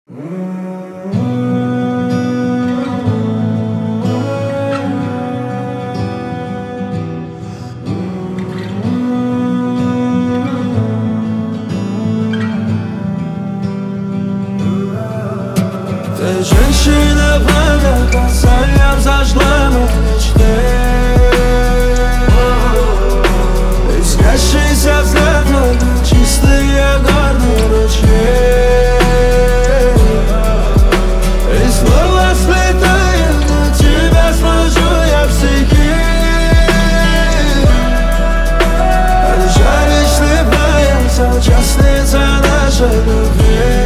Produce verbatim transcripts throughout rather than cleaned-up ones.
Ты женщина, пламя, касанием зажгла мои мечты. Искрящийся взгляд твой, чистые горные ручьи. И снова сплетая на тебя сложу я стихи. Жаль, слепая, участница нашей любви.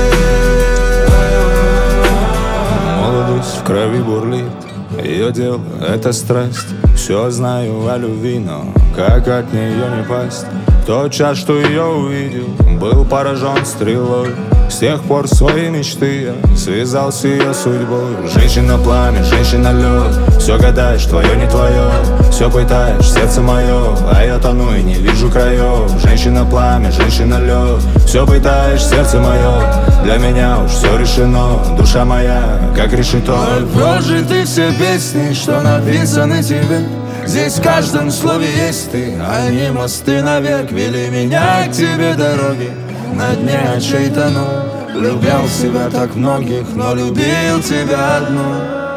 В крови бурлит, ее дело — это страсть. Все знаю о любви, но как от нее не пасть? Тот час, что ее увидел, был поражен стрелой. С тех пор свои мечты я связал с ее судьбой. Женщина пламя, женщина лед, все гадаешь, твое не твое. Все пытаешь, сердце мое, а я тону и не вижу краев. Женщина пламя, женщина лед, все пытаешь, сердце мое. Для меня уж все решено, душа моя, как решето. Ой, прожиты все песни, что написаны тебе. Здесь в каждом слове есть ты, а не мосты навек вели меня к тебе дороги. На дне очей тону, любил себя так многих, но любил тебя одну.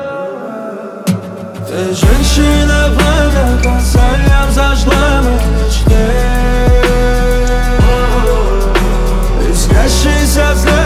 Ты женщина, пламя, касанием зажгла мои мечты. Искрящийся взгляд